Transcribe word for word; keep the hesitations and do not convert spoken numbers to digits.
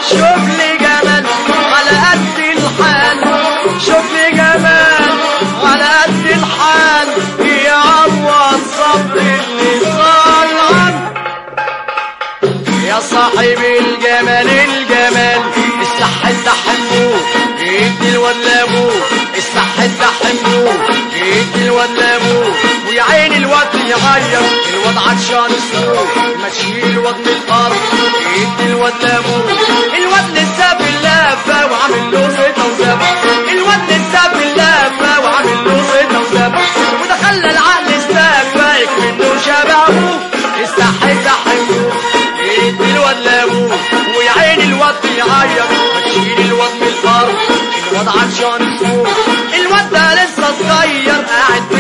شوف لي جمال على قد الحال، شوف لي جمال على قد الحال يعوض صبر اللي طال. يا صاحب الجمال الجمال الصح انت حموه يدي الواد لابوه، الصح انت حموه يدي الواد لابوه، ويا عين الواد يغير الواد عطشان السوق، ماشي الواد من الارض يدي الواد لابوه، الواد لسه باللافه وعامل له زيطه وزبه، الواد لسه باللافه وعامل له زيطه وزبه، وده خلى العقل استكفى يكمنه شبه ابوه، الصح انت حموه يدي الواد لابوه، ويا عين الواد بيعيط ماشيين الواد من الارض، الواد عطشان السوق، الواد ده لسه صغير قاعد